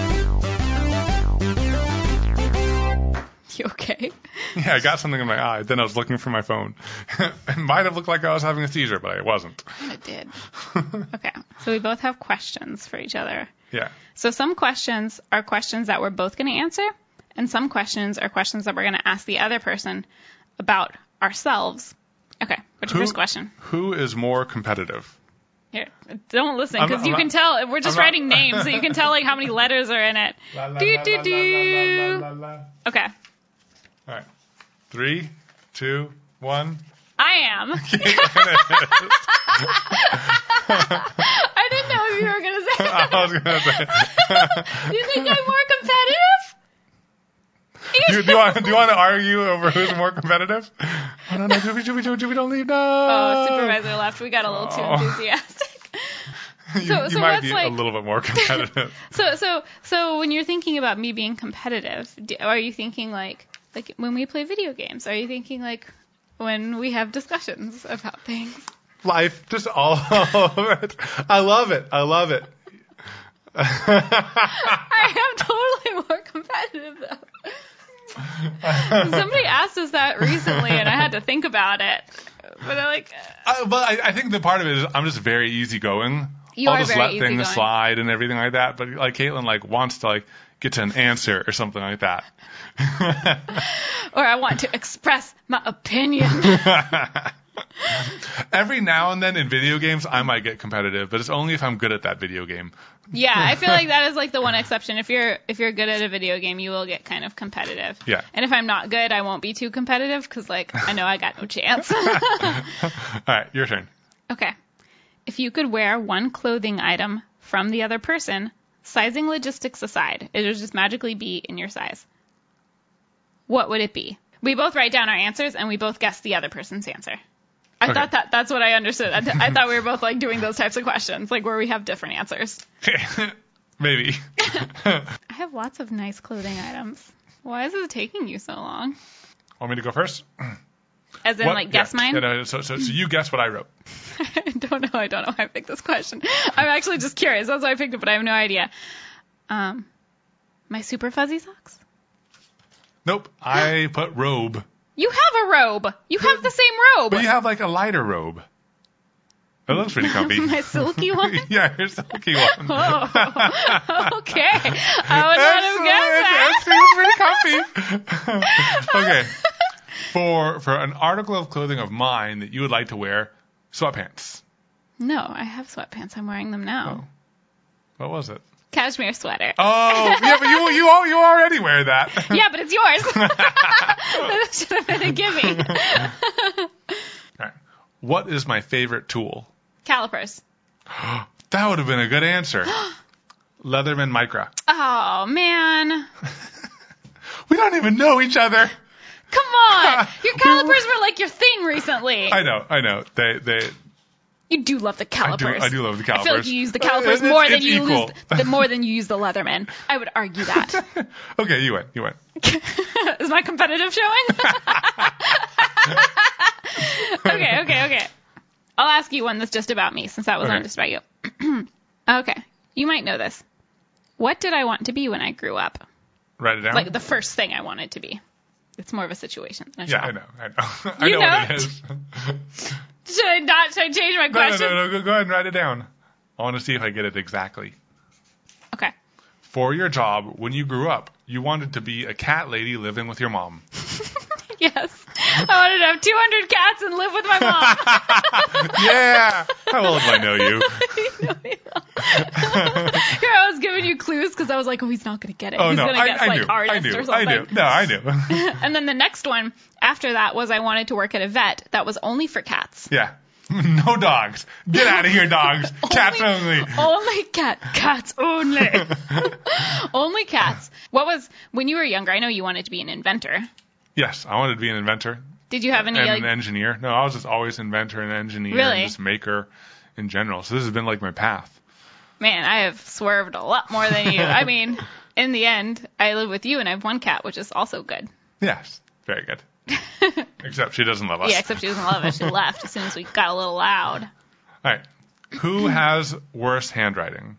You okay? Yeah, I got something in my eye. Then I was looking for my phone. It might have looked like I was having a seizure, but I wasn't. It did. Okay, so we both have questions for each other. Yeah. So some questions are questions that we're both going to answer, and some questions are questions that we're going to ask the other person about ourselves. Okay, what's your Who- first question? Who is more competitive? Here, don't listen, I'm because not- you I'm can not- tell. We're just I'm not- writing names, so you can tell like how many letters are in it. La, la, Do, la, do, la, do. la, la, la, la, la. Okay, All right. Three, two, one. I am. I didn't know if you were gonna say. I was gonna say. Do you think I'm more competitive? do, do, you want, do you want to argue over who's more competitive? Oh, no, no, Juby, Juby, Juby, Juby, don't leave. No. Oh, supervisor left. We got a little too Oh. enthusiastic. you so- you so might what's be like- a little bit more competitive. So, so, so when you're thinking about me being competitive, do, are you thinking like, like when we play video games? Are you thinking like when we have discussions about things? Life, just all over it. I love it. I love it. I am totally more competitive though. Somebody asked us that recently, and I had to think about it. But I like, I, but I, I think the part of it is I'm just very easygoing. You I'll are just very let things easygoing. slide and everything like that. But like Caitlin, like wants to like get to an answer or something like that. or I want to express my opinion. Every now and then in video games, I might get competitive, but it's only if I'm good at that video game. Yeah, I feel like that is like the one exception. If you're if you're good at a video game, you will get kind of competitive. Yeah. And if I'm not good, I won't be too competitive because like I know I got no chance. All right, your turn. Okay. If you could wear one clothing item from the other person, sizing logistics aside, it would just magically be in your size. What would it be? We both write down our answers and we both guess the other person's answer. I Okay. thought that that's what I understood. I, th- I thought we were both like doing those types of questions, like where we have different answers. Maybe. I have lots of nice clothing items. Why is it taking you so long? Want me to go first? As in, What- like, guess yeah, mine? yeah, no, so, so, so you guess what I wrote. I don't know. I don't know why I picked this question. I'm actually just curious. That's why I picked it, but I have no idea. Um, my super fuzzy socks? Nope, I put robe. You have a robe. You have the same robe. But you have like a lighter robe. It looks pretty comfy. My silky one? Yeah, here's the silky one. Oh, okay. I would not have guessed that. It seems pretty comfy. Okay. For for an article of clothing of mine that you would like to wear, sweatpants. No, I have sweatpants. I'm wearing them now. Oh. What was it? Cashmere sweater. Oh, yeah, but you you al- you already wear that. Yeah, but it's yours. That should have been a gimme. All right. What is my favorite tool? Calipers. That would have been a good answer. Leatherman Micra. Oh, man. We don't even know each other. Come on. Your calipers were like your thing recently. I know, I know. They they You do love the I calipers. do I do love the I feel like calipers. you use the Uh, calipers it's- more it's than you equal. use the more than you use the Leatherman. I would argue that. Okay, you win. You win. Is my competitive showing? okay, okay, okay. I'll ask you one that's just about me, since that was Okay. not just about you. Okay. You might know this. What did I want to be when I grew up? Write it down. Like the first thing I wanted to be. It's more of a situation than a yeah, job. I know. I know. I You know, know what it it? is. Should I not? Should I change my No, no, question? no, no. Go, go ahead and write it down. I want to see if I get it exactly. Okay. For your job, when you grew up, you wanted to be a cat lady living with your mom. Yes. I wanted to have two hundred cats and live with my mom. Yeah. How well do I know you? Here, I was giving you clues because I was like, oh, he's not going to get it. Oh he's no, going to I, guess I like knew. artist I knew. or I something. knew. No, I knew. And then the next one after that was I wanted to work at a vet that was only for cats. Yeah. No dogs. Get out of here, dogs. Cats only. Only cat. Cats only. Only cats. What was, when you were younger, I know you wanted to be an inventor. Yes, I wanted to be an inventor Did you have any, and like, an engineer. No, I was just always inventor and engineer Really? and just maker in general. So this has been like my path. man, I have swerved a lot more than you. I mean, in the end, I live with you and I have one cat, which is also good. Yes, very good. Except she doesn't love us. Yeah, except she doesn't love us. She left as soon as we got a little loud. All right. Who has worse handwriting?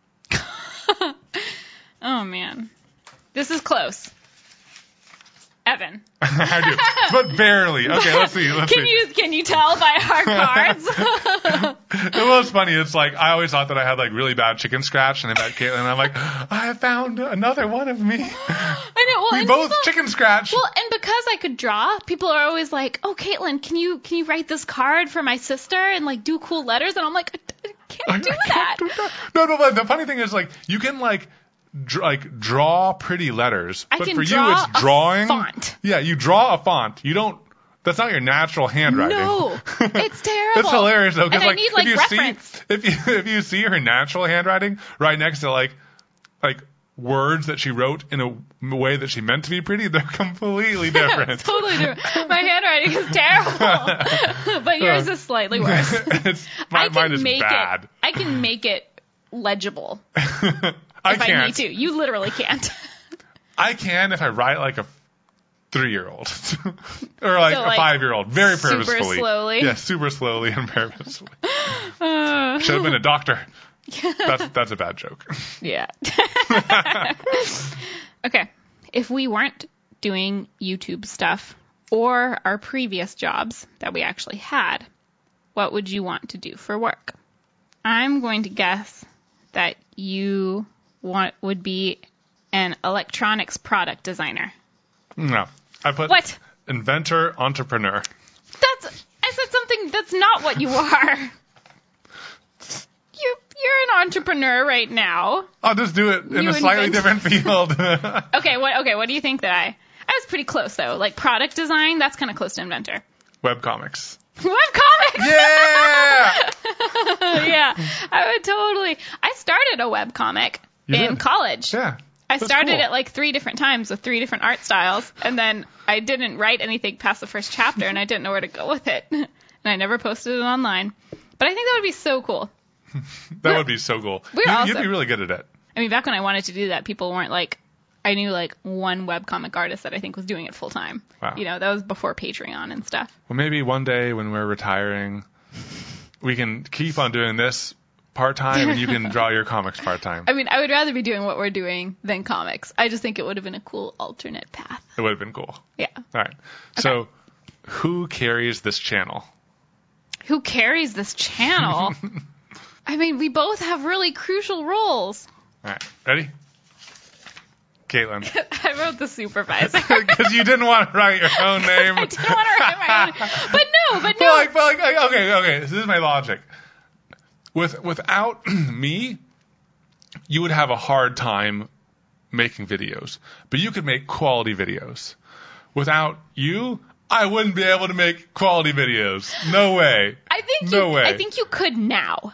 Oh, man. This is close. Evan. I do, but barely. Okay, let's see. Let's Can see. you can you tell by our cards? It was funny. It's like I always thought that I had like really bad chicken scratch, and I met Caitlin, and I'm like, I found another one of me. I know. Well, We and both people- chicken scratch. Well, and because I could draw, people are always like, "Oh, Caitlin, can you can you write this card for my sister and like do cool letters?" And I'm like, I, I can't do I that. can't do that. No, no, but the funny thing is, like, you can like, dr- like draw pretty letters, I but can for you draw it's drawing. a font. Yeah, you draw a font. You don't. That's not your natural handwriting. No, it's terrible. It's hilarious though, because And I like, need, like, if you reference. see if you if you see her natural handwriting right next to like like words that she wrote in a way that she meant to be pretty, they're completely different. Totally different. My handwriting is terrible, but yours is slightly worse. it's, my, I can mine is make bad. it. I can make it legible I if can't. I need to. You literally can't. I can if I write like a three-year-old or like So, a like, five-year-old, very super purposefully. slowly? Yeah, super slowly and purposefully. Uh, Should have been a doctor. That's that's a bad joke. yeah. Okay. If we weren't doing YouTube stuff or our previous jobs that we actually had, what would you want to do for work? I'm going to guess that you want would be an electronics product designer. No, I put What? inventor, entrepreneur. That's I said something that's not what you are. You you're an entrepreneur right now. I'll just do it in You a slightly invent- different field. Okay, what okay, what do you think that I I was pretty close though. Like product design, that's kind of close to inventor. Webcomics. Webcomics. Yeah! Yeah, I would totally. I started a webcomic You in did? college. Yeah. I That's started cool. it like three different times with three different art styles, and then I didn't write anything past the first chapter, and I didn't know where to go with it, and I never posted it online. But I think that would be so cool. That would be so cool. we're you, also- You'd be really good at it. I mean, back when I wanted to do that, people weren't like. I knew like one webcomic artist that I think was doing it full time. Wow. You know, that was before Patreon and stuff. Well, maybe one day when we're retiring, we can keep on doing this part-time and you can draw your comics part-time. I mean, I would rather be doing what we're doing than comics. I just think it would have been a cool alternate path. It would have been cool. Yeah. All right. So who carries this channel? Who carries this channel? I mean, we both have really crucial roles. All right. Ready? Caitlin. I wrote the supervisor. Because you didn't want to write your own name. I didn't want to write my own. But no, but But no. like, but like, okay, okay. This is my logic. With without me, you would have a hard time making videos, but you could make quality videos. Without you, I wouldn't be able to make quality videos. No way. I think No you, way. I think you could now.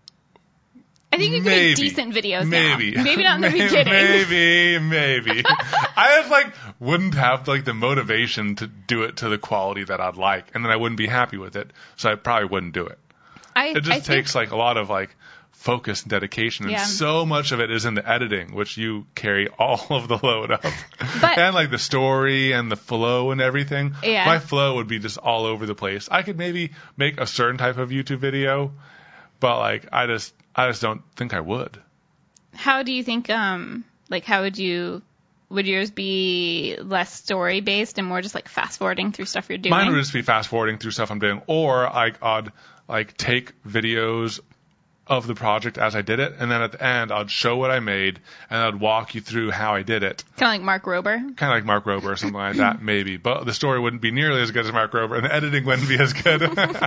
I think you could Maybe. make decent videos Maybe. now. Maybe not in the Maybe, beginning. Maybe, maybe. I just like wouldn't have like the motivation to do it to the quality that I'd like, and then I wouldn't be happy with it, so I probably wouldn't do it. I, It just I takes think, like a lot of like focus and dedication, and Yeah. so much of it is in the editing, which you carry all of the load of. But- and like the story and the flow and everything. Yeah. My flow would be just all over the place. I could maybe make a certain type of YouTube video, but like I just I just don't think I would. How do you think? Um, like, how would you? Would yours be less story based and more just like fast forwarding through stuff you're doing? Mine would just be fast forwarding through stuff I'm doing, or I, I'd like take videos of the project as I did it, and then at the end I'd show what I made, and I'd walk you through how I did it. Kind of like Mark Rober. Kind of like Mark Rober or something like that, maybe. But the story wouldn't be nearly as good as Mark Rober, and the editing wouldn't be as good.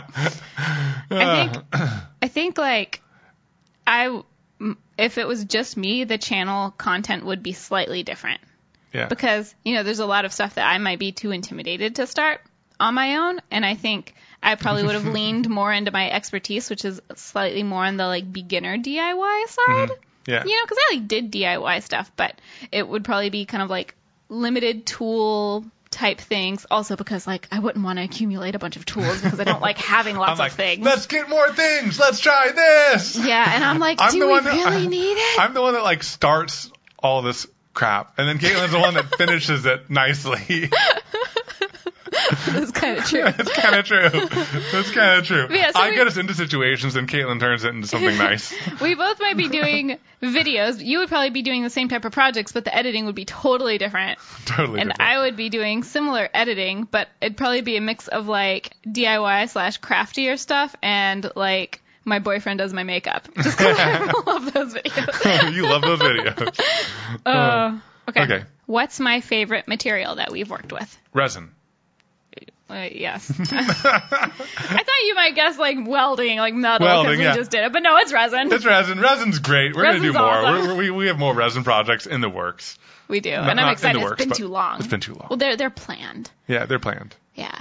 I think. I think like, I if it was just me, the channel content would be slightly different. Yeah. Because, you know, there's a lot of stuff that I might be too intimidated to start on my own. And I think I probably would have leaned more into my expertise, which is slightly more on the like beginner D I Y side. Yeah. You know, because I like did D I Y stuff, but it would probably be kind of like limited tool type things. Also because like I wouldn't want to accumulate a bunch of tools because I don't like having lots I'm like, of things. let's get more things. Let's try this. Yeah, and I'm like, I'm do the we one that- really I'm- need it? I'm the one that like starts all this crap, and then Caitlin's the one that finishes it nicely. That's kind of true. That's kind of true. That's kind of true. Yeah, so I we- get us into situations, and Caitlin turns it into something nice. We both might be doing videos. You would probably be doing the same type of projects, but the editing would be totally different. Totally And different. I would be doing similar editing, but it'd probably be a mix of like D I Y slash craftier stuff and like my boyfriend does my makeup. Just 'cause I love those videos. You love those videos. Uh, okay. Okay. What's my favorite material that we've worked with? Resin. Uh, yes. I thought you might guess like welding, like metal, because Welding, we yeah. just did it. But no, it's resin. It's resin. Resin's great. We're going to do Resin's more. awesome. We're, we we have more resin projects in the works. We do. Not- And not I'm in excited. the It's works, been but too long. It's been too long. Well, they're, they're planned. Yeah, they're planned. Yeah. They,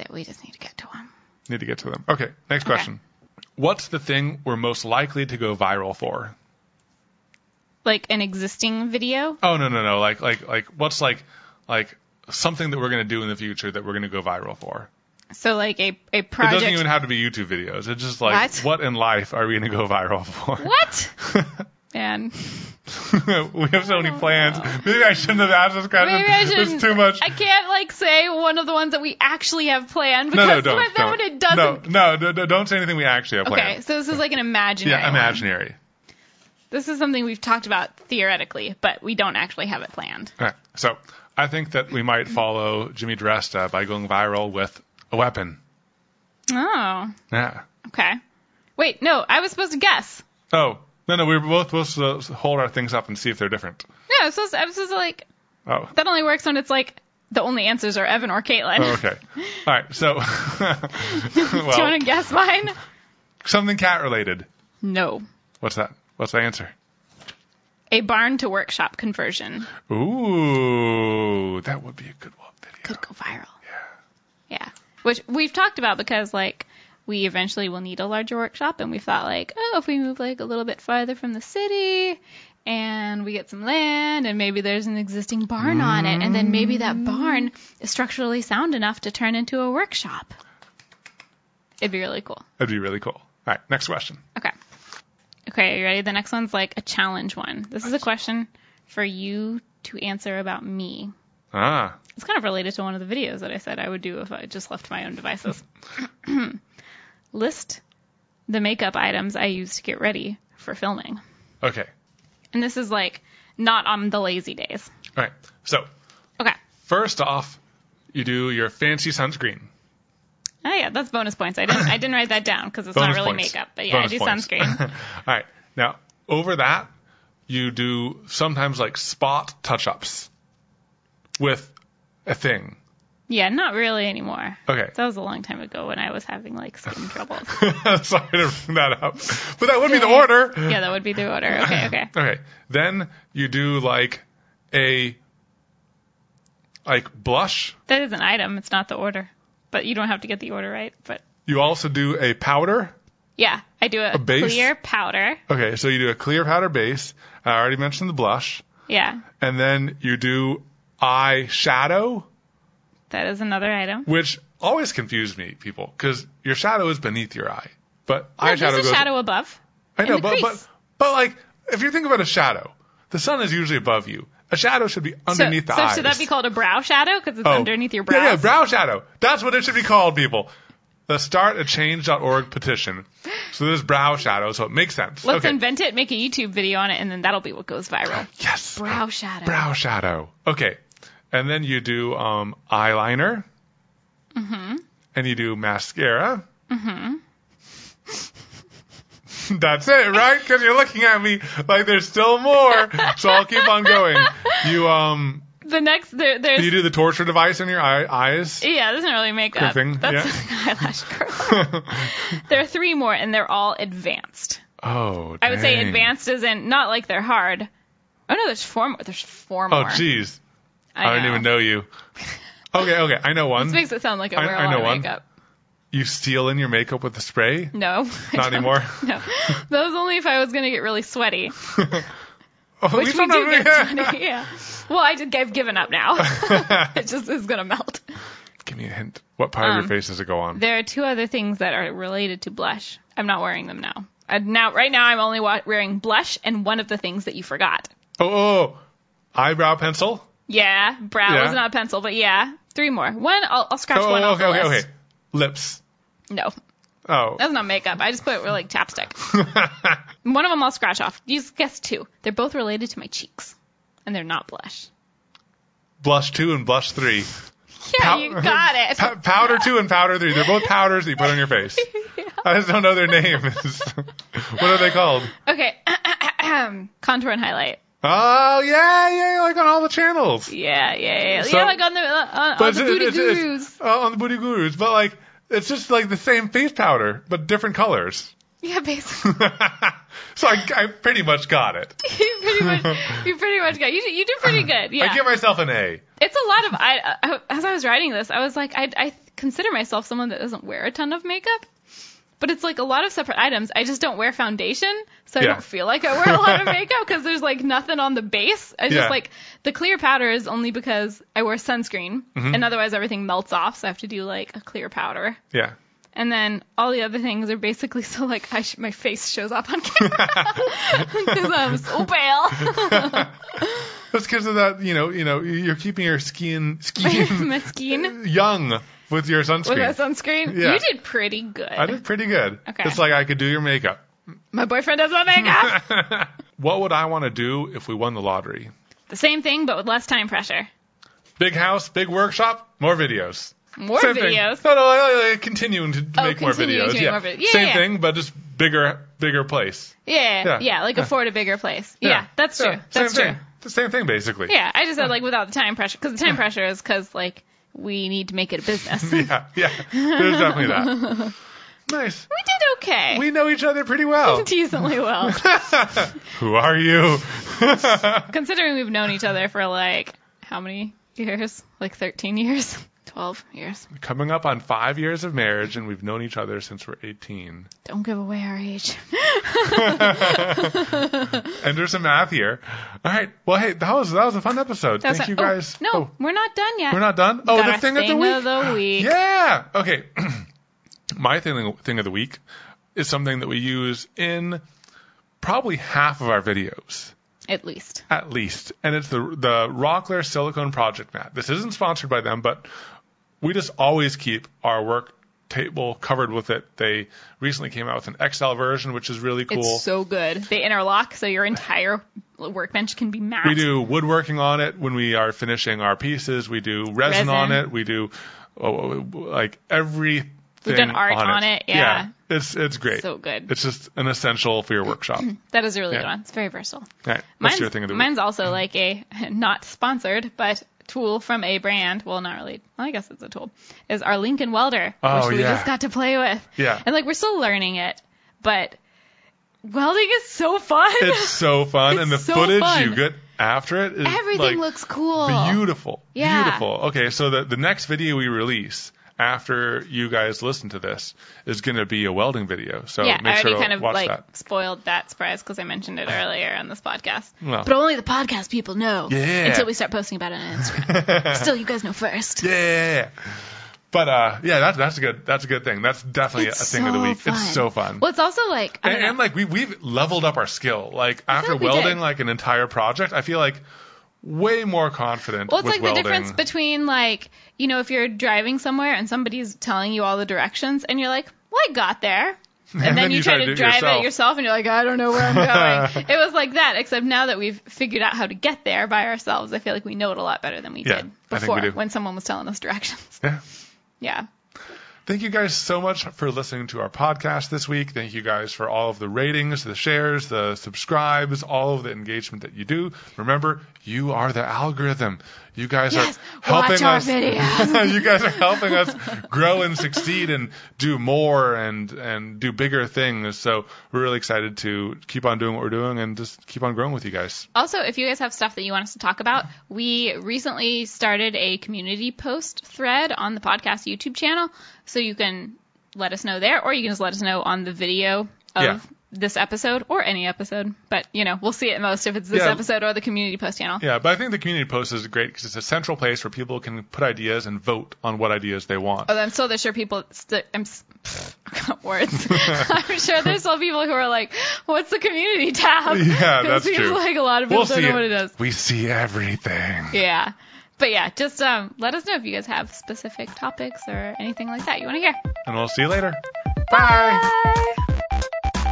but we just need to get to them. Need to get to them. Okay, next Okay. question. What's the thing we're most likely to go viral for? Like an existing video? Oh, no, no, no. Like, like, like, what's like, like something that we're going to do in the future that we're going to go viral for? So like a, a It project. doesn't even have to be YouTube videos. It's just like, What? what in life are we going to go viral for? What? Man. We have so many plans. Maybe I shouldn't have asked this question. Maybe I shouldn't. It's too much. I can't like say one of the ones that we actually have planned No, because no, don't. what, then when don't. it doesn't. No, no, no, don't say anything we actually have planned. Okay, so this is like an imaginary. Yeah, one. imaginary. This is something we've talked about theoretically, but we don't actually have it planned. All right. So I think that we might follow Jimmy DiResta by going viral with a weapon. Oh, Yeah. okay. Wait, no, I was supposed to guess. Oh, no, no, we were both supposed to hold our things up and see if they're different. No, I was supposed to, I was supposed to like, Oh. that only works when it's like the only answers are Evan or Caitlin. Oh, okay. All right. So, Do you well, want to guess mine? something cat related. No. What's that? What's the answer? A barn to workshop conversion Ooh, that would be a good one video. could go viral. Yeah. Yeah. Which we've talked about because like we eventually will need a larger workshop and we thought like, oh, if we move like a little bit farther from the city and we get some land and maybe there's an existing barn on it and then maybe that barn is structurally sound enough to turn into a workshop. It'd be really cool. That'd be really cool. All right. Next question. Okay. Okay, are you ready? The next one's like a challenge one. This is a question for you to answer about me. Ah. It's kind of related to one of the videos that I said I would do if I just left my own devices. List the makeup items I use to get ready for filming. Okay. And this is like not on the lazy days. All right. So, Okay. first off, you do your fancy sunscreen. Oh yeah, that's bonus points. I didn't I didn't write that down because it's Bonus not really points. makeup. But yeah, Bonus I do points. sunscreen. All right. Now, over that, you do sometimes like spot touch-ups with a thing. Yeah, not really anymore. Okay. That was a long time ago when I was having like skin troubles. Sorry to bring that up. But that would be the order. Yeah, that would be the order. Okay, okay. Okay. Then you do like a like blush. That is an item. It's not the order. But you don't have to get the order right. But You also do a powder. yeah, I do a, A base? clear powder. Okay, so you do a clear powder base. I already mentioned the blush. Yeah, And then you do eyeshadow, that is another item. which always confused me, people, because your shadow is beneath your eye. But Yeah, eyeshadow there's a goes. shadow above. I know, in the but, but crease. but like if you think about a shadow, the sun is usually above you. A shadow should be underneath so, the so eyes. should that be called a brow shadow because it's Oh. underneath your brows? Yeah, yeah, brow shadow. That's what it should be called, people. The start a change dot org petition. So there's brow shadow, so it makes sense. Let's okay. invent it, make a YouTube video on it, and then that'll be what goes viral. Yes. Brow shadow. Brow shadow. Okay. And then you do um, eyeliner. Mm-hmm. And you do mascara. Mm-hmm. That's it, right? Because you're looking at me like there's still more. So I'll keep on going. You um. The next, there, there's... You do the torture device in your eye, eyes. Yeah, this isn't really makeup. Thing, That's yeah. eyelash curl. There are three more, and they're all advanced. Oh, I would say dang. advanced as in not like they're hard. Oh no, there's four more. There's four Oh, more. jeez. I, I didn't even know you. Okay, okay, I know one. This makes it sound like I I- wear I a lot know of one. makeup. You steal in your makeup with the spray? No. I Not don't. anymore? No. That was only if I was going to get really sweaty. Oh, Which you we don't do know- get sweaty, yeah. Well, I did, I've given up now. It just is going to melt. Give me a hint. What part of Um, your face does it go on? There are two other things that are related to blush. I'm not wearing them now. I, now, right now, I'm only wa- wearing blush and one of the things that you forgot. Oh, oh, eyebrow pencil? Yeah, brow Yeah. is not pencil, but yeah, three more. One, I'll, I'll scratch Oh, one off okay, the okay, list. okay. Lips. No, Oh. that's not makeup. I just put it with like chapstick. One of them I'll scratch off. You just guess two. They're both related to my cheeks, and they're not blush. Blush two and blush three. Yeah, Pow- you got it. P- powder two and powder three. They're both powders that you put on your face. I just don't know their names. What are they called? Okay, contour and highlight. Oh, yeah, yeah, like on all the channels. Yeah, yeah, yeah. So- yeah, like on the uh, on, on But the it's- booty it's- it's- gurus. oh, on the booty gurus. But, like, it's just like the same face powder, but different colors. Yeah, basically. So I, I pretty much got it. you pretty much, you pretty much got. You did, you did pretty good. Yeah. I give myself an A. It's a lot of. I, I as I was writing this, I was like, I, I consider myself someone that doesn't wear a ton of makeup. But it's like a lot of separate items. I just don't wear foundation, so I Yeah. don't feel like I wear a lot of makeup because there's like nothing on the base. I just Yeah. like the clear powder is only because I wear sunscreen, Mm-hmm. and otherwise everything melts off, so I have to do like a clear powder. Yeah. And then all the other things are basically so like I sh- my face shows up on camera because I'm so pale. That's because of that, you know, you know, you're keeping your skin skin My skin young with your sunscreen. with that sunscreen. Yeah. You did pretty good. I did pretty good. Okay. It's like I could do your makeup. My boyfriend does my makeup. What would I want to do if we won the lottery? The same thing, but with less time pressure. Big house, big workshop, more videos. More Same thing. videos. No, no, I- I- continuing to Oh, make more continuing videos. to make Yeah. more vid- yeah, Same yeah. thing, but just bigger, bigger place. Yeah, Yeah. yeah, like afford a bigger place. Yeah, that's true. Yeah, That's same true. Thing. The same thing, basically. Yeah, I just said like without the time pressure, because the time pressure is because like we need to make it a business. we Yeah, yeah. There's definitely that. Nice. did okay. We know each other pretty well. Decently well, Who are you? considering we've known each other for like how many years? Like thirteen years, twelve years. Coming up on five years of marriage, and we've known each other since we're eighteen. Don't give away our age. And there's some math here. All right. Well, hey, that was that was a fun episode. That's Thank a- you oh, guys. no, Oh, we're not done yet. we're not done. We Oh, got the our thing, of the week. of the week. Yeah. Okay. My thing thing of the week is something that we use in probably half of our videos. At least. At least. And it's the the Rockler Silicone Project Mat. This isn't sponsored by them, but we just always keep our work table covered with it. They recently came out with an X L version, which is really cool. It's so good. They interlock, so your entire workbench can be matte. We do woodworking on it when we are finishing our pieces. We do resin, Resin. on it. We do oh, like everything We've done art on, on it. it, yeah. It's it's great. So good. It's just an essential for your workshop. All That is a really Yeah. good one. It's very versatile. right. What's Mine's, your thing of the week? mine's also like a not sponsored, but tool from a brand. Well, not really. Well, I guess it's a tool. Is our Lincoln Welder, Oh, which we yeah. just got to play with. Yeah. And like we're still learning it, but welding is so fun. It's so fun, It's and the so footage fun. you get after it is Everything like, looks cool. beautiful. Yeah. Beautiful. Okay, so the the next video we release after you guys listen to this is going to be a welding video. So Yeah, make I already sure to kind of watch like that. spoiled that surprise because I mentioned it earlier on this podcast. Well. But only the podcast people know. Yeah. Until we start posting about it on Instagram. Still, you guys know first. Yeah. But uh, yeah, that's that's a good that's a good thing. That's definitely It's a thing of the so week. fun. It's so fun. Well, it's also like I and, don't know. and like we we've leveled up our skill. Like after like we welding did. like an entire project, I feel like way more confident Well, it's with like welding. the difference between like, you know, if you're driving somewhere and somebody's telling you all the directions and you're like, well, I got there. And, then, then you, you try try to to do it drive yourself. it yourself and you're like, I don't know where I'm going. It was like that, except now that we've figured out how to get there by ourselves, I feel like we know it a lot better than we Yeah, did I think we before do. when someone was telling us directions. Yeah. Yeah. Thank you guys so much for listening to our podcast this week. Thank you guys for all of the ratings, the shares, the subscribes, all of the engagement that you do. Remember, you are the algorithm. You guys Yes, are helping watch our us. videos. You guys are helping us grow and succeed and do more and and do bigger things. So we're really excited to keep on doing what we're doing and just keep on growing with you guys. Also, if you guys have stuff that you want us to talk about, we recently started a community post thread on the podcast YouTube channel. So you can let us know there, or you can just let us know on the video of Yeah. this episode or any episode. But, you know, we'll see it most if it's this Yeah. episode or the community post channel. Yeah, but I think the community post is great because it's a central place where people can put ideas and vote on what ideas they want. Oh, I'm so there's sure people. St- I'm. s- pfft, I got words. I'm sure there's still people who are like, "What's the community tab?" Yeah, 'Cause that's it seems true. like a lot of people We'll don't see know it. what it is. We see everything. Yeah. But yeah, just um, let us know if you guys have specific topics or anything like that you want to hear. And we'll see you later. Bye. Bye.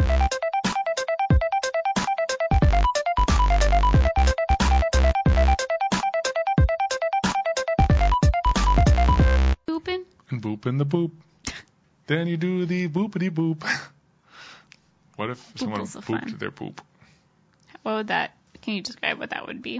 Booping. And boop in the boop. Then you do the boopity boop. What if someone Booples are booped fun. their poop? What would that? Can you describe what that would be?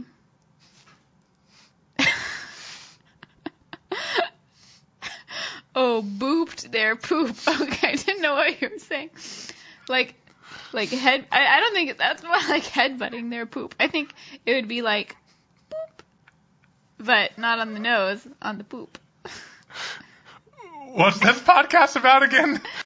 Oh, booped their poop. Okay, I didn't know what you were saying. Like, like head. I, I don't think that's more like headbutting their poop. I think it would be like boop, but not on the nose, on the poop. What's this podcast about again?